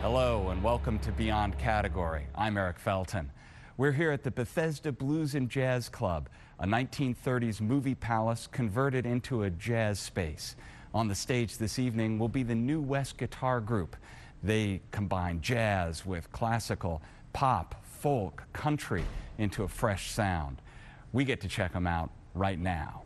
Hello and welcome to Beyond Category. I'm Eric Felton. We're here at the Bethesda Blues and Jazz Club, a 1930s movie palace converted into a jazz space. On the stage this evening will be the New West Guitar Group. They combine jazz with classical, pop, folk, country into a fresh sound. We get to check them out right now.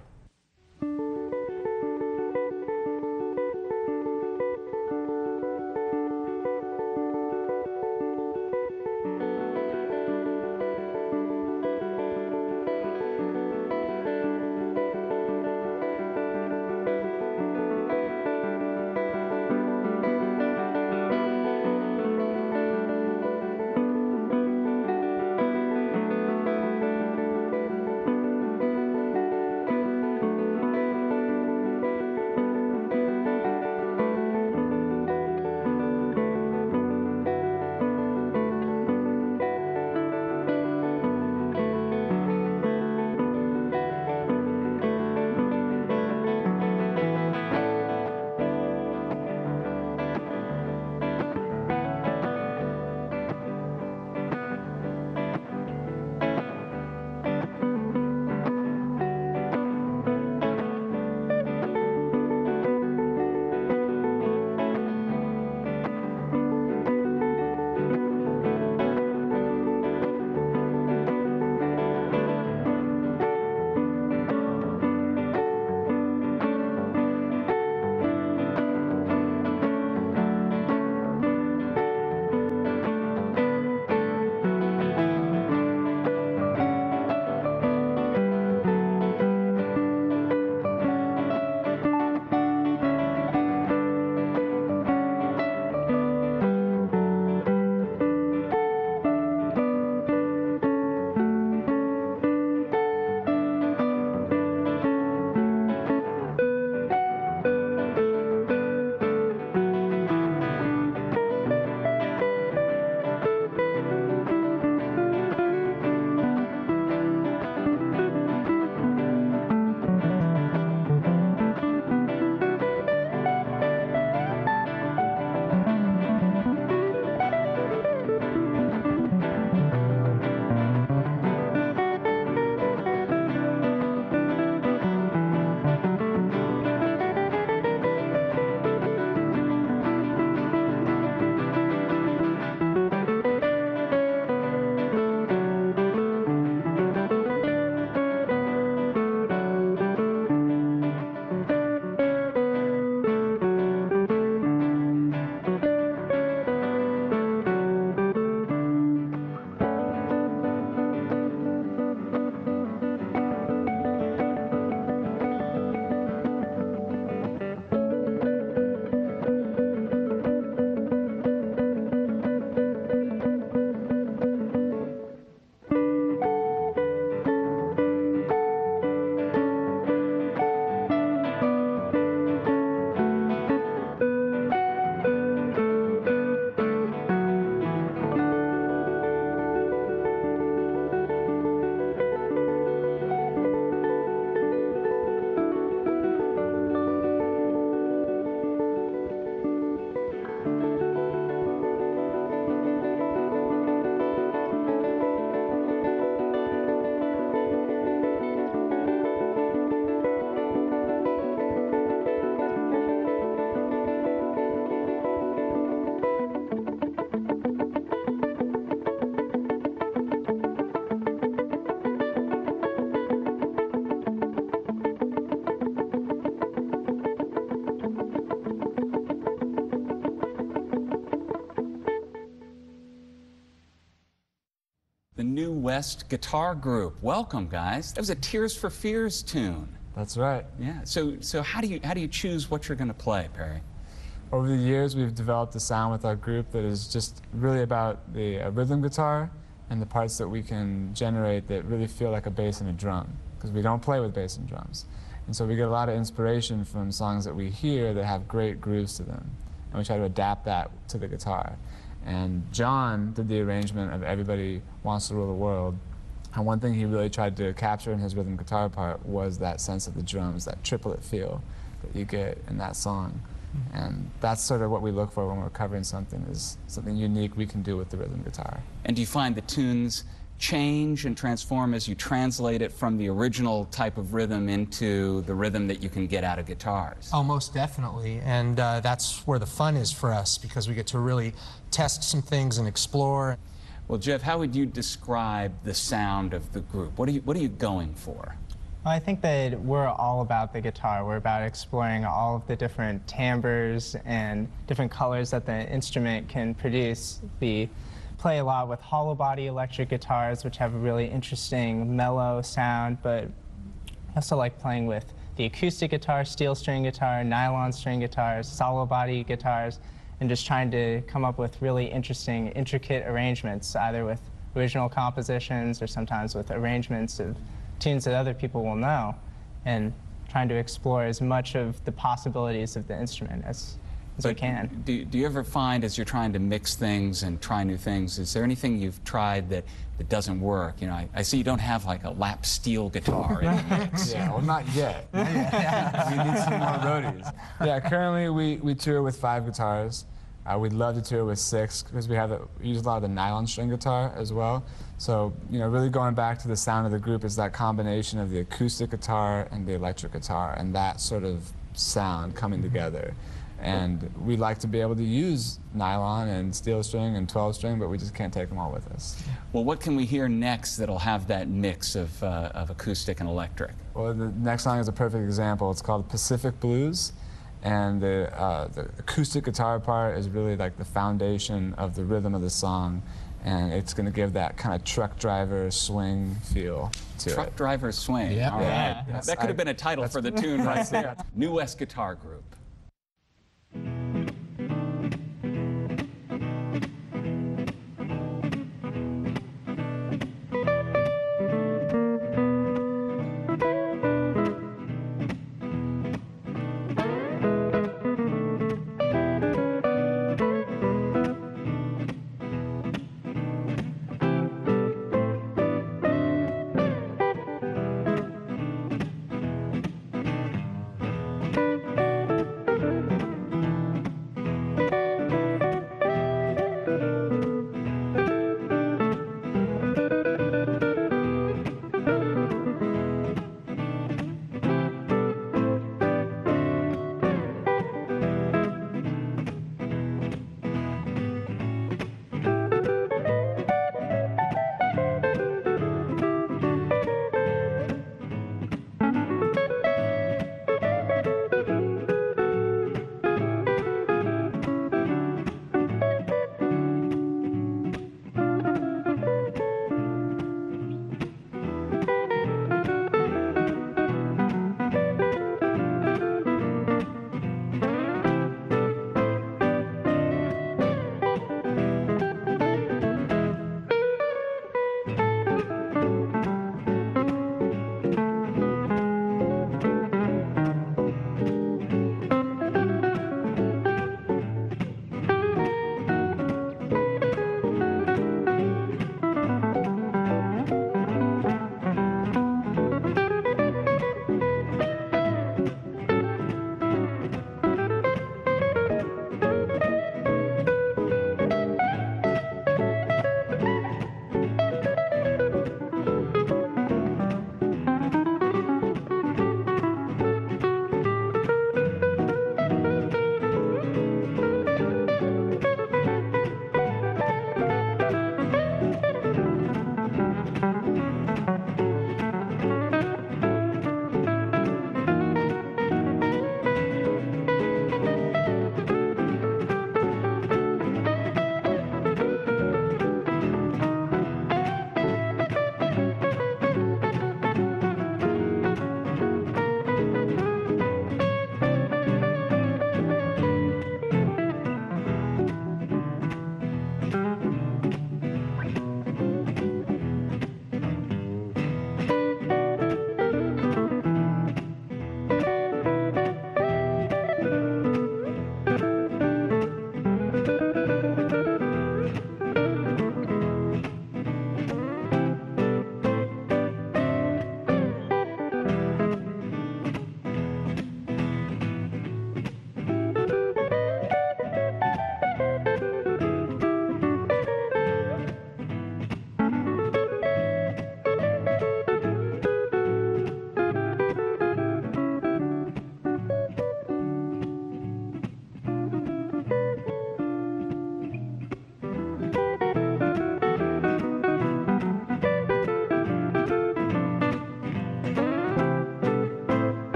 The New West Guitar Group. Welcome, guys. That was a Tears for Fears tune. That's right. Yeah. So how do you choose what you're going to play, Perry? Over the years, we've developed a sound with our group that is just really about the rhythm guitar and the parts that we can generate that really feel like a bass and a drum, because we don't play with bass and drums. And so we get a lot of inspiration from songs that we hear that have great grooves to them, and we try to adapt that to the guitar. And John did the arrangement of Everybody Wants to Rule the World, and one thing he really tried to capture in his rhythm guitar part was that sense of the drums, that triplet feel that you get in that song. And that's sort of what we look for when we're covering something, is something unique we can do with the rhythm guitar. And do you find the tunes change and transform as you translate it from the original type of rhythm into the rhythm that you can get out of guitars? Oh, most definitely. And that's where the fun is for us, because we get to really test some things and explore. Well, Jeff, how would you describe the sound of the group? What are you going for? I think that we're all about the guitar. We're about exploring all of the different timbres and different colors that the instrument can produce. We play a lot with hollow body electric guitars, which have a really interesting mellow sound, but I also like playing with the acoustic guitar, steel string guitar, nylon string guitars, solid body guitars, and just trying to come up with really interesting, intricate arrangements, either with original compositions or sometimes with arrangements of tunes that other people will know, and trying to explore as much of the possibilities of the instrument as we can. Do you ever find, as you're trying to mix things and try new things, is there anything you've tried that doesn't work? You know, I see you don't have like a lap steel guitar in the mix. Yeah, well, not yet. We need some more roadies. Yeah, currently we tour with 5 guitars. We'd love to tour with 6 because we use a lot of the nylon string guitar as well. So, you know, really going back to the sound of the group is that combination of the acoustic guitar and the electric guitar, and that sort of sound coming together. And we like to be able to use nylon and steel string and 12 string, but we just can't take them all with us. Well, what can we hear next that'll have that mix of acoustic and electric? Well, the next song is a perfect example. It's called Pacific Blues, and the acoustic guitar part is really like the foundation of the rhythm of the song, and it's going to give that kind of truck driver swing feel to it. Truck driver swing. Yep. All right. Yeah. Yes, That could have been a title for the tune right there. New West Guitar Group.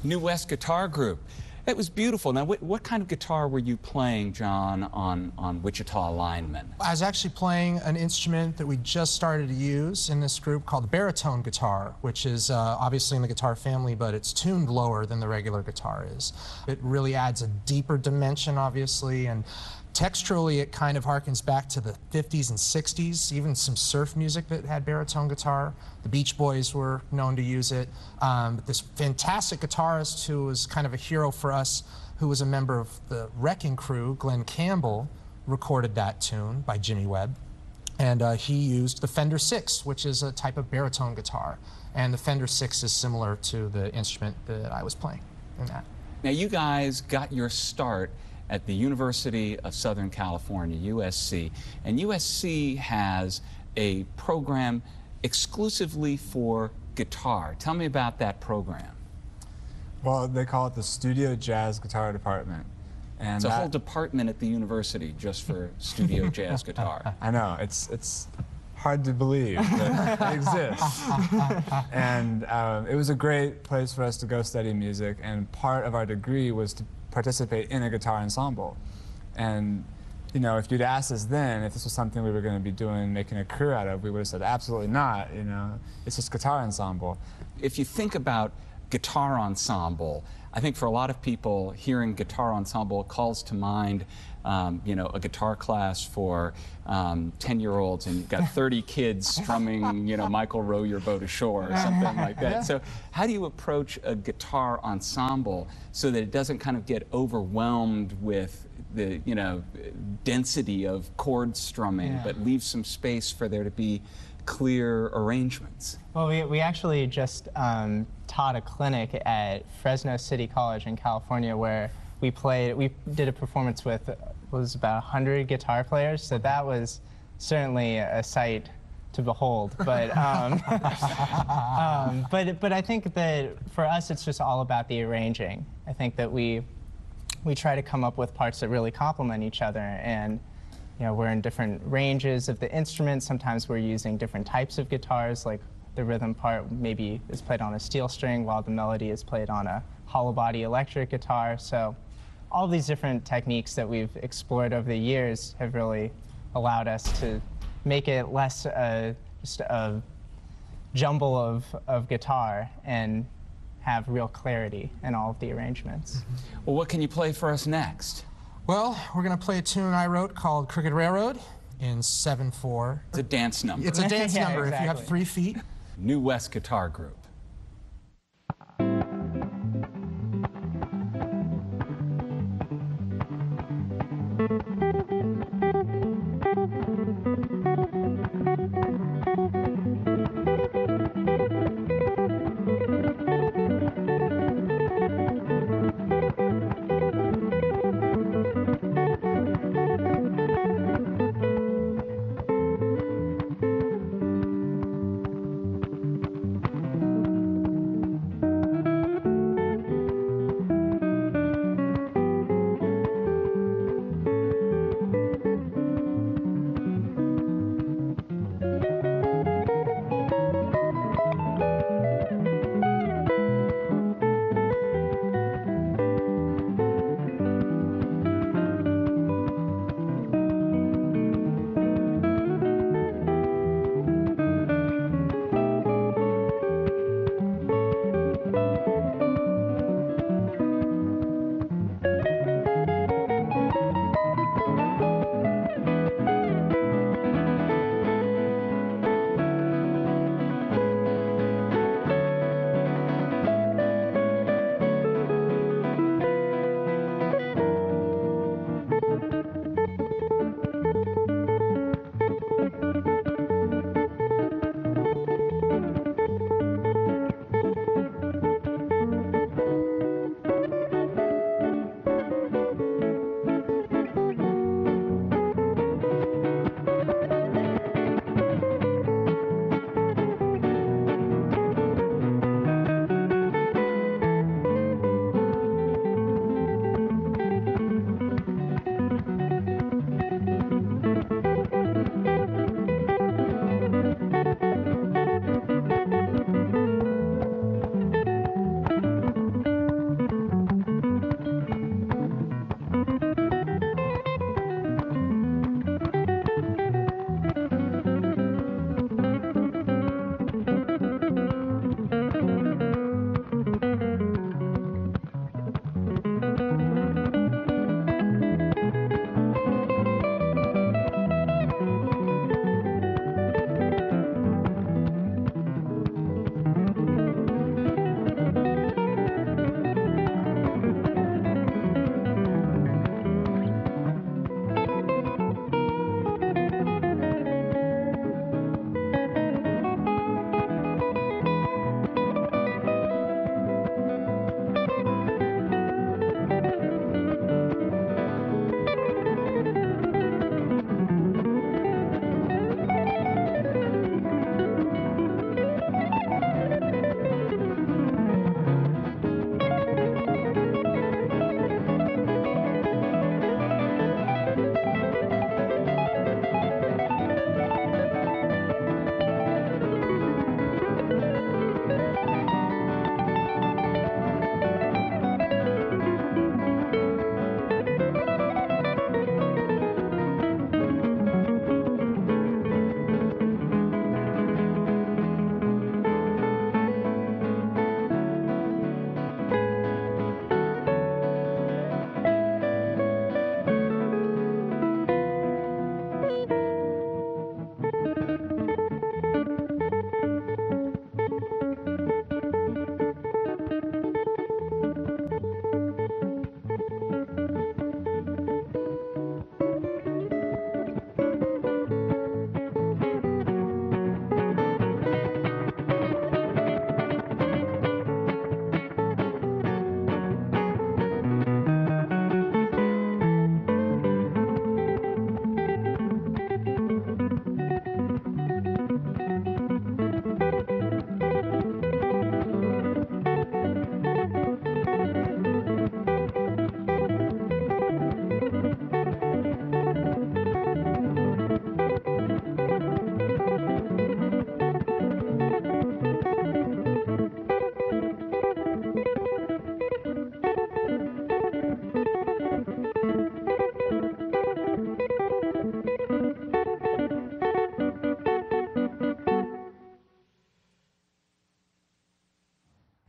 New West Guitar Group. It was beautiful. Now, what kind of guitar were you playing, John, on Wichita Lineman? I was actually playing an instrument that we just started to use in this group called the baritone guitar, which is obviously in the guitar family, but it's tuned lower than the regular guitar is. It really adds a deeper dimension, obviously, and texturally it kind of harkens back to the 50s and 60s, even some surf music that had baritone guitar. The Beach Boys were known to use it. But this fantastic guitarist who was kind of a hero for us, who was a member of the Wrecking Crew, Glenn Campbell, recorded that tune by Jimmy Webb. And he used the Fender 6, which is a type of baritone guitar. And the Fender 6 is similar to the instrument that I was playing in that. Now, you guys got your start at the University of Southern California, USC. And USC has a program exclusively for guitar. Tell me about that program. Well, they call it the Studio Jazz Guitar Department. And It's a whole department at the university just for studio jazz guitar. I know, it's hard to believe that it exists. And it was a great place for us to go study music, and part of our degree was to participate in a guitar ensemble. And you know, if you'd asked us then if this was something we were going to be doing, making a career out of, we would have said absolutely not. You know, it's just guitar ensemble. If you think about guitar ensemble, I think for a lot of people, hearing guitar ensemble calls to mind, you know, a guitar class for 10-year-olds, and you've got 30 kids strumming, you know, Michael Row Your Boat Ashore or something like that. So how do you approach a guitar ensemble so that it doesn't kind of get overwhelmed with the, you know, density of chord strumming, but leave some space for there to be clear arrangements? Well, we actually just taught a clinic at Fresno City College in California where we did a performance with, was about 100 guitar players, so that was certainly a sight to behold. But, but I think that for us it's just all about the arranging. I think that we try to come up with parts that really complement each other, and you know, we're in different ranges of the instruments. Sometimes we're using different types of guitars, like the rhythm part maybe is played on a steel string while the melody is played on a hollow body electric guitar. So all these different techniques that we've explored over the years have really allowed us to make it less just a jumble of guitar and have real clarity in all of the arrangements. Well, what can you play for us next? Well, we're going to play a tune I wrote called Crooked Railroad in 7/4. It's a dance number. It's a dance Yeah, number if you have exactly. 3 feet. New West Guitar Group.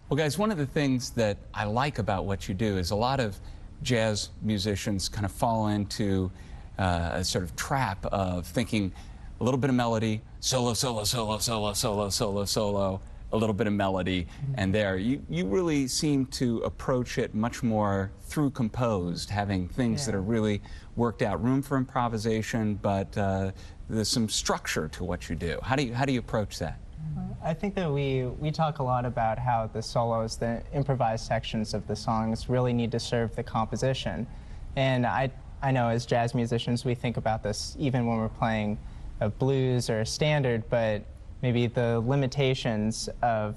Well, guys, one of the things that I like about what you do is a lot of jazz musicians kind of fall into a sort of trap of thinking a little bit of melody, solo, solo, solo, solo, solo, solo, solo, a little bit of melody, and there. You really seem to approach it much more through composed, having things that are really worked out, room for improvisation, but there's some structure to what you do. How do you approach that? I think that we talk a lot about how the solos, the improvised sections of the songs really need to serve the composition. And I know as jazz musicians we think about this even when we're playing a blues or a standard, but maybe the limitations of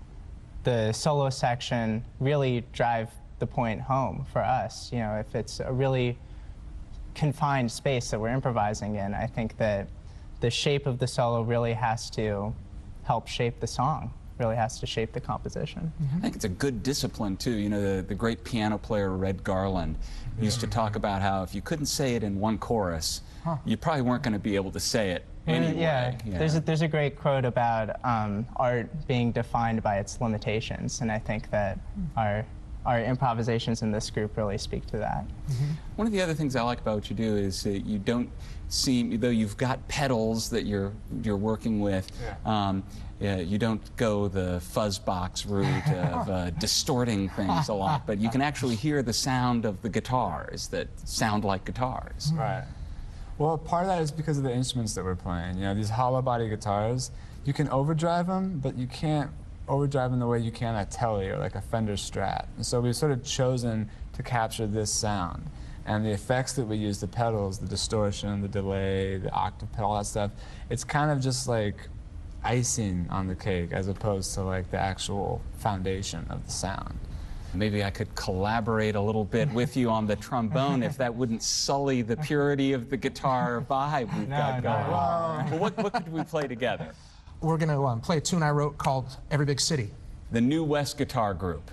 the solo section really drive the point home for us. You know, if it's a really confined space that we're improvising in, I think that the shape of the solo really has to help shape the song, really has to shape the composition. I think it's a good discipline too. You know, the great piano player Red Garland used to talk about how if you couldn't say it in one chorus, you probably weren't going to be able to say it anyway. Yeah. There's a great quote about art being defined by its limitations, and I think that our improvisations in this group really speak to that. One of the other things I like about what you do is that you don't seem, though you've got pedals that you're working with, you don't go the fuzz box route of distorting things a lot, but you can actually hear the sound of the guitars that sound like guitars. Right. Well, part of that is because of the instruments that we're playing. You know, these hollow body guitars, you can overdrive them, but you can't overdrive them the way you can a Tele or like a Fender Strat. And so we've sort of chosen to capture this sound. And the effects that we use, the pedals, the distortion, the delay, the octave pedal, all that stuff, it's kind of just like icing on the cake as opposed to like the actual foundation of the sound. Maybe I could collaborate a little bit with you on the trombone if that wouldn't sully the purity of the guitar vibe we've got going on. Well, what could we play together? We're going to play a tune I wrote called Every Big City. The New West Guitar Group.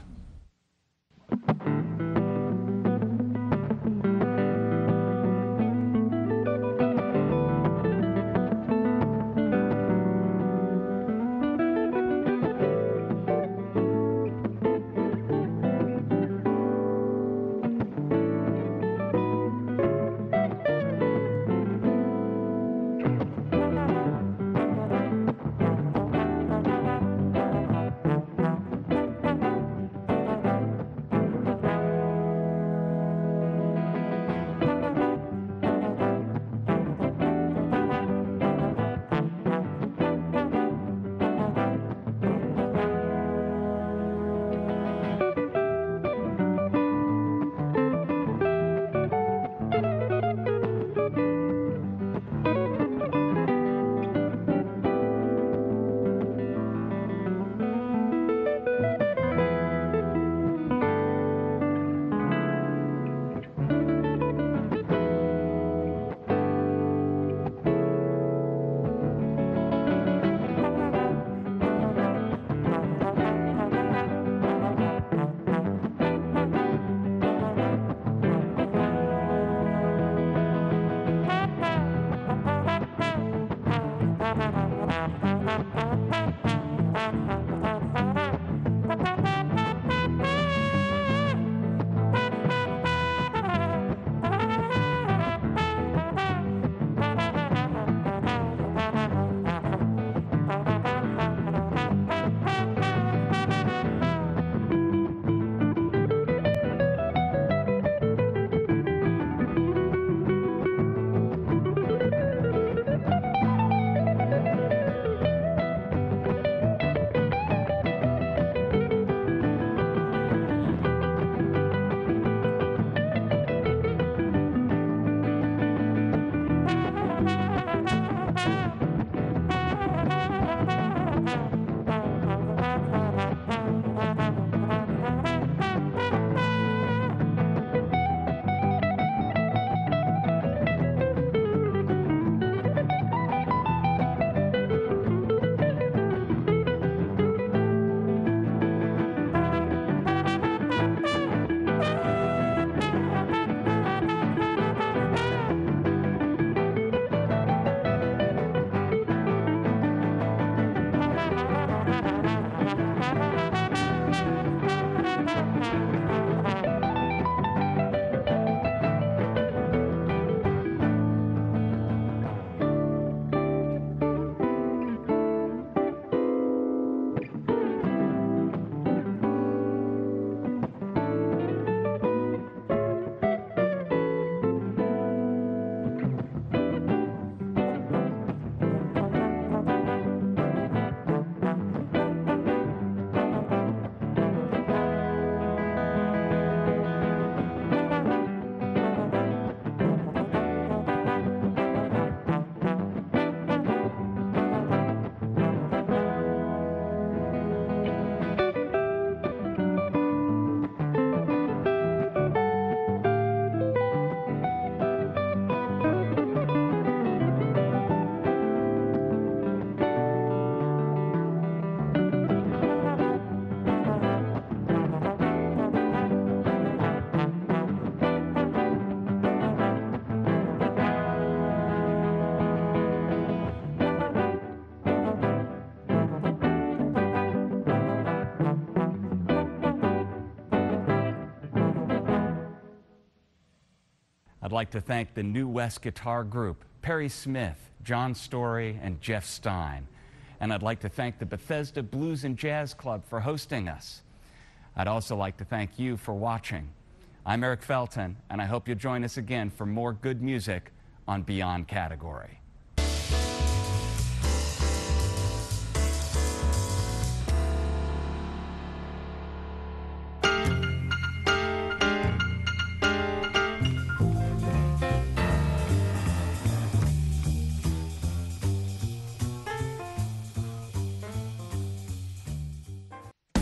like to thank the New West Guitar Group, Perry Smith, John Story, and Jeff Stein. And I'd like to thank the Bethesda Blues and Jazz Club for hosting us. I'd also like to thank you for watching. I'm Eric Felton, and I hope you'll join us again for more good music on Beyond Category.